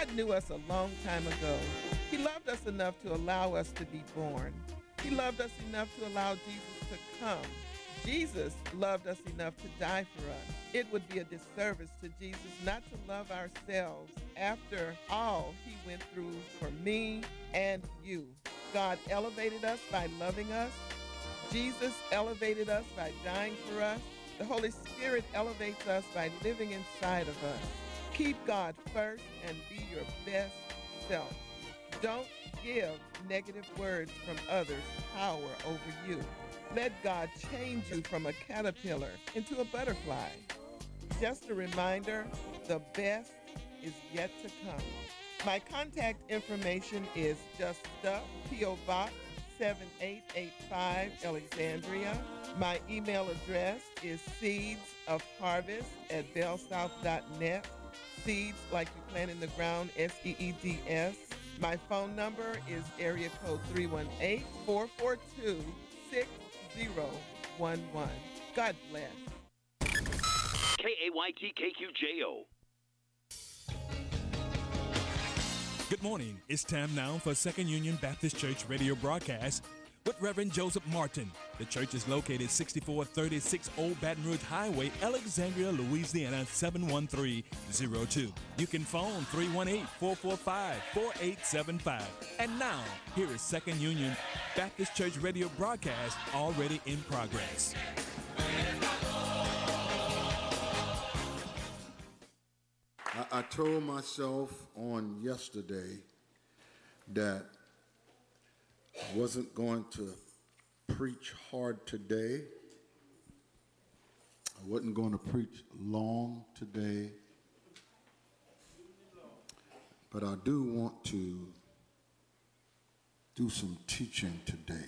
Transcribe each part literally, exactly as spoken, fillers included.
God knew us a long time ago. He loved us enough to allow us to be born. He loved us enough to allow Jesus to come. Jesus loved us enough to die for us. It would be a disservice to Jesus not to love ourselves after all he went through for me and you. God elevated us by loving us. Jesus elevated us by dying for us. The Holy Spirit elevates us by living inside of us. Keep God first and be your best self. Don't give negative words from others power over you. Let God change you from a caterpillar into a butterfly. Just a reminder, the best is yet to come. My contact information is Just Stuff, P O. Box seven eight eight five, Alexandria. My email address is seedsofharvest at bellsouth dot net. Seeds like you plant in the ground, S E E D S. My phone number is area code three one eight, four four two, six zero one one. God bless. K A Y T K Q J O. Good morning. It's time now for Second Union Baptist Church radio broadcast with Reverend Joseph Martin. The church is located sixty-four thirty-six Old Baton Rouge Highway, Alexandria, Louisiana seven one three zero two. You can phone three one eight, four four five, four eight seven five. And now, here is Second Union Baptist Church radio broadcast already in progress. I, I told myself on yesterday that I wasn't going to preach hard today. I wasn't going to preach long today. But I do want to do some teaching today.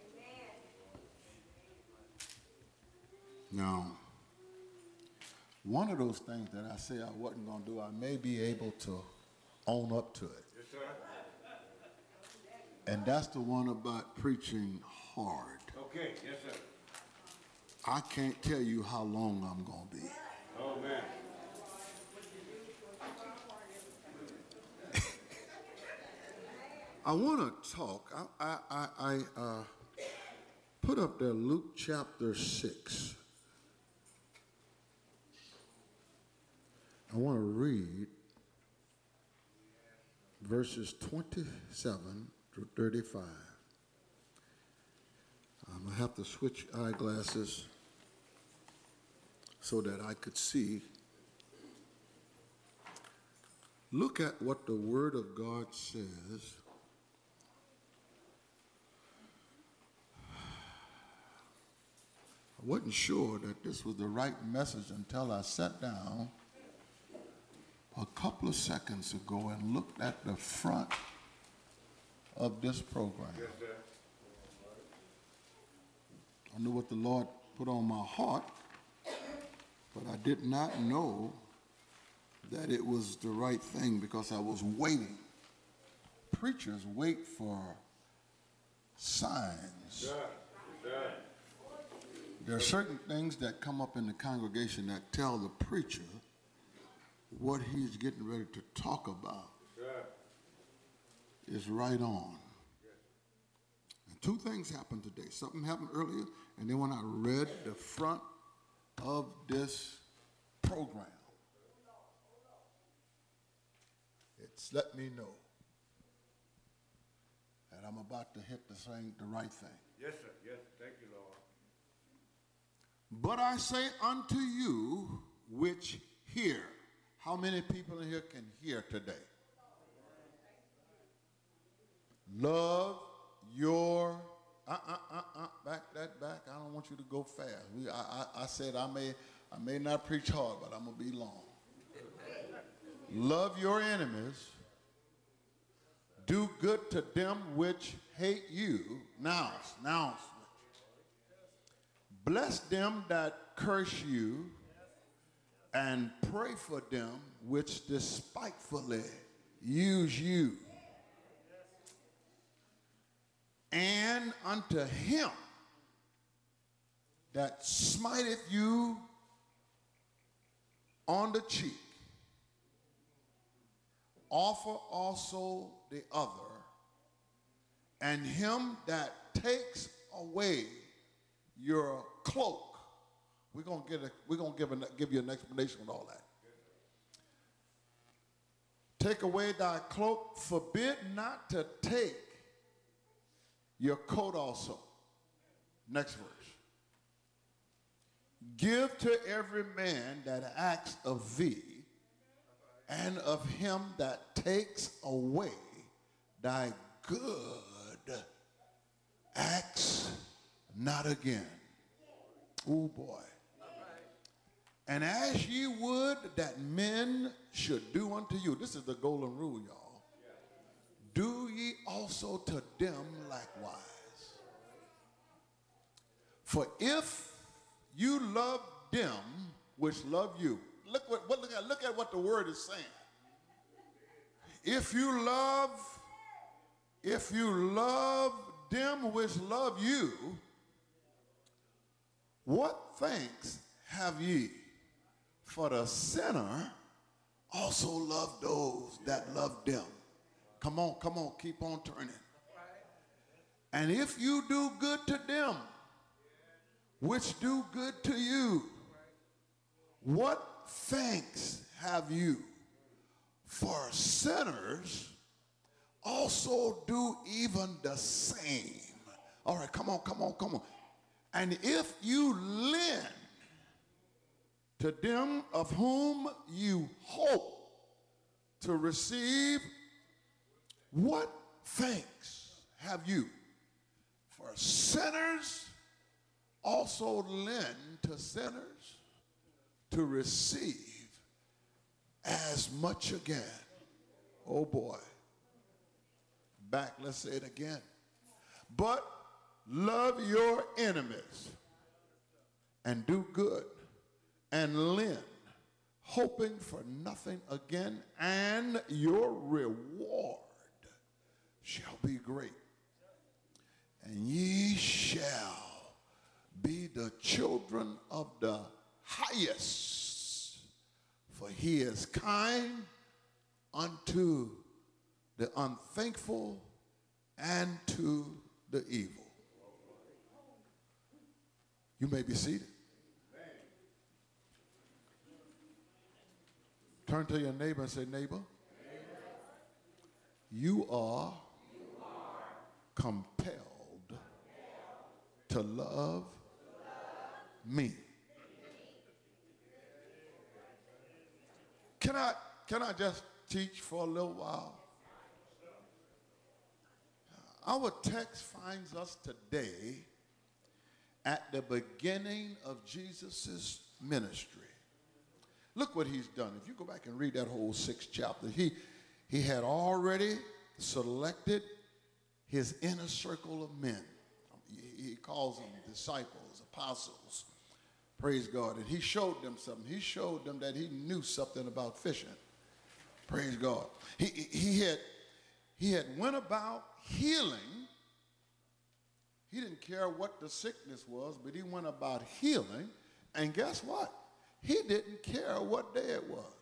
Now, one of those things that I say I wasn't going to do, I may be able to own up to it. Yes, sir. And that's the one about preaching hard. Okay, yes, sir. I can't tell you how long I'm going to be. Oh, man. I want to talk. I, I, I, I uh, put up there Luke chapter six. I want to read verses twenty-seven through thirty-five. I'm going to have to switch eyeglasses so that I could see. Look at what the Word of God says. I wasn't sure that this was the right message until I sat down a couple of seconds ago and looked at the front of this program. Yes, sir. I knew what the Lord put on my heart, but I did not know that it was the right thing because I was waiting. Preachers wait for signs. Yes, sir. There are certain things that come up in the congregation that tell the preacher what he's getting ready to talk about Yes, is right on. yes. And two things happened today. Something happened earlier, and then when I read the front of this program, it's let me know that I'm about to hit the thing, the right thing. Yes, sir. Yes, thank you, Lord. But I say unto you which hear. How many people in here can hear today? Love your, uh, uh, uh, uh, back that back. I don't want you to go fast. We, I, I, I said I may, I may not preach hard, but I'm gonna be long. Love your enemies. Do good to them which hate you. Now, now. Bless them that curse you, and pray for them which despitefully use you. And unto him that smiteth you on the cheek, offer also the other, and him that takes away your cloak. We're gonna get a, we're gonna give a, give you an explanation on all that. Take away thy cloak, forbid not to take your coat also. Next verse. Give to every man that acts of thee, and of him that takes away thy good acts not again. Oh boy. And as ye would that men should do unto you, this is the golden rule, y'all. Do ye also to them likewise. For if you love them which love you, look what, what look at look at what the word is saying. If you love, if you love them which love you, what thanks have ye? For the sinner also love those that love them. Come on, come on, keep on turning. And if you do good to them, which do good to you, what thanks have you? For sinners also do even the same. All right, come on, come on, come on. And if you lend to them of whom you hope to receive, what thanks have you? For sinners also lend to sinners to receive as much again. Oh boy. Back, let's say it again. But love your enemies and do good and lend, hoping for nothing again, and your reward shall be great. And ye shall be the children of the highest, for he is kind unto the unthankful and to the evil. You may be seated. Turn to your neighbor and say, neighbor, you are compelled to love me. Can I, can I just teach for a little while? Our text finds us today at the beginning of Jesus' ministry. Look what he's done. If you go back and read that whole sixth chapter, he, he had already selected his inner circle of men. He, he calls them disciples, apostles. Praise God. And he showed them something. He showed them that he knew something about fishing. Praise God. He, he, had, he had went about healing. He didn't care what the sickness was, but he went about healing. And guess what? He didn't care what day it was.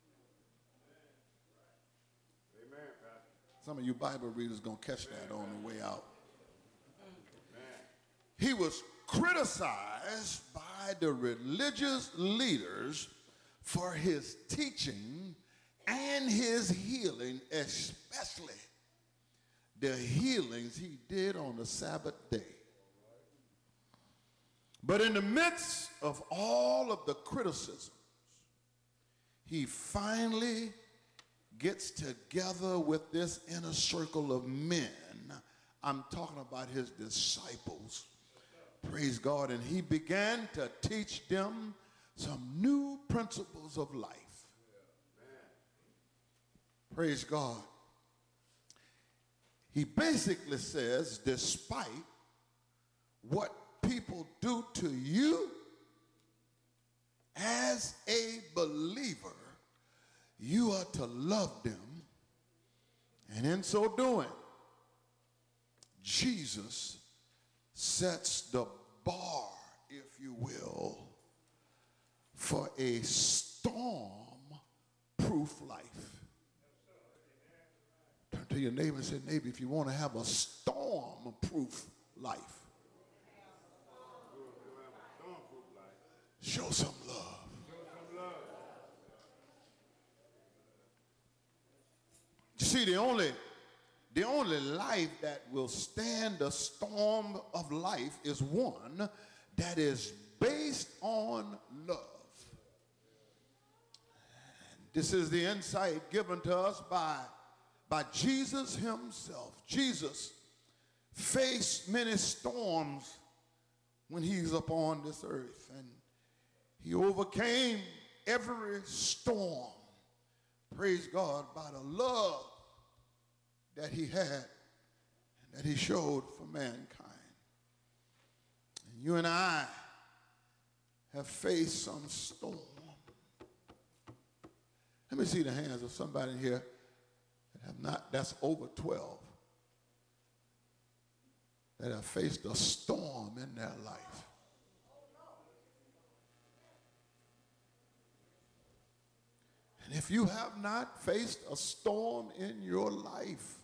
Amen, Pastor. Some of you Bible readers going to catch that on the way out. He was criticized by the religious leaders for his teaching and his healing, especially the healings he did on the Sabbath day. But in the midst of all of the criticisms, he finally gets together with this inner circle of men. I'm talking about his disciples. Praise God. And he began to teach them some new principles of life. Praise God. He basically says, despite what people do to you, as a believer, you are to love them. And in so doing, Jesus sets the bar, if you will, for a storm-proof life. to your neighbor and say, neighbor, if you want to have a storm-proof life, show some love. You see, the only, the only life that will stand the storm of life is one that is based on love. And this is the insight given to us by, by Jesus himself. Jesus faced many storms when he's upon this earth, and he overcame every storm, praise God, by the love that he had and that he showed for mankind. And you and I have faced some storm. Let me see the hands of somebody here that have not, that's over twelve, that have faced a storm in their life. And if you have not faced a storm in your life,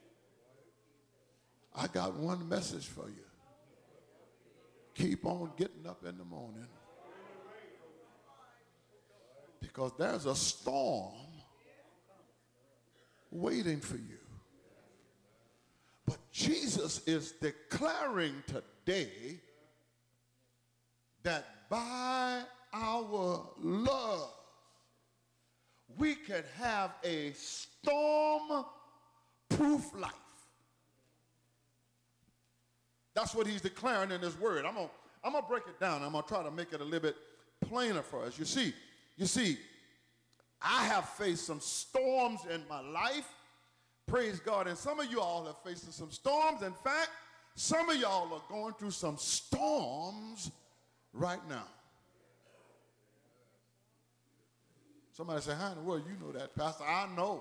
I got one message for you. Keep on getting up in the morning, because there's a storm waiting for you. But Jesus is declaring today that by our love, we can have a storm-proof life. That's what he's declaring in his word. I'm gonna, I'm gonna break it down. I'm gonna try to make it a little bit plainer for us. You see, you see, I have faced some storms in my life, praise God, and some of you all have faced some storms. In fact, some of y'all are going through some storms right now. Somebody say, how in the world you know that, Pastor? I know.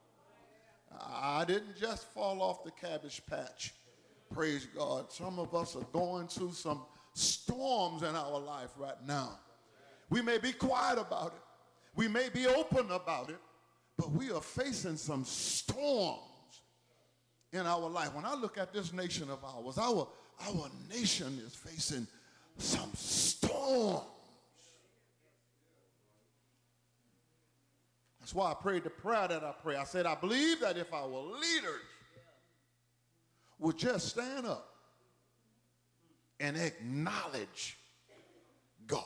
I didn't just fall off the cabbage patch. Praise God. Some of us are going through some storms in our life right now. We may be quiet about it. We may be open about it, but we are facing some storms in our life. When I look at this nation of ours, our, our nation is facing some storms. That's why I prayed the prayer that I pray. I said, I believe that if our leaders would just stand up and acknowledge God,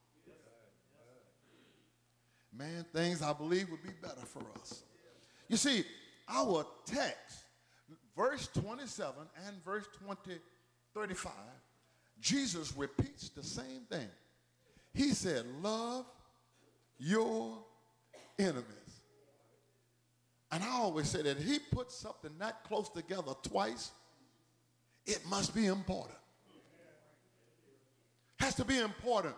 man, things I believe would be better for us. You see, our text, verse twenty-seven and verse twenty, thirty-five, Jesus repeats the same thing. He said, love your enemies. And I always say that if he puts something that close together twice, it must be important. Has to be important.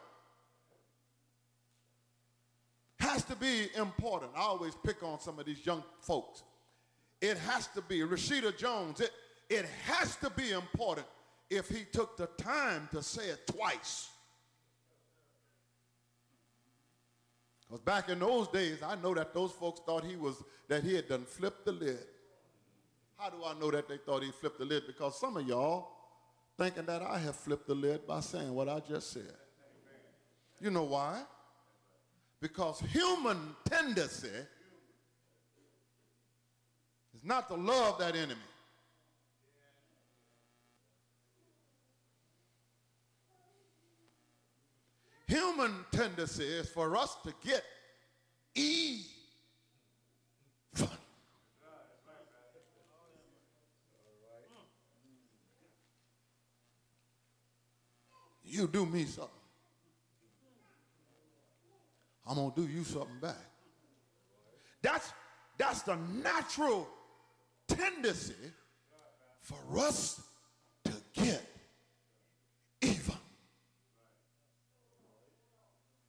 Has to be important. I always pick on some of these young folks. It has to be. Rashida Jones, it, it has to be important if he took the time to say it twice. Because back in those days, I know that those folks thought he was, that he had done flipped the lid. How do I know that they thought he flipped the lid? Because some of y'all thinking that I have flipped the lid by saying what I just said. You know why? Because human tendency is not to love that enemy. Human tendency is for us to get even. You do me something, I'm going to do you something back. That's, that's the natural tendency for us to get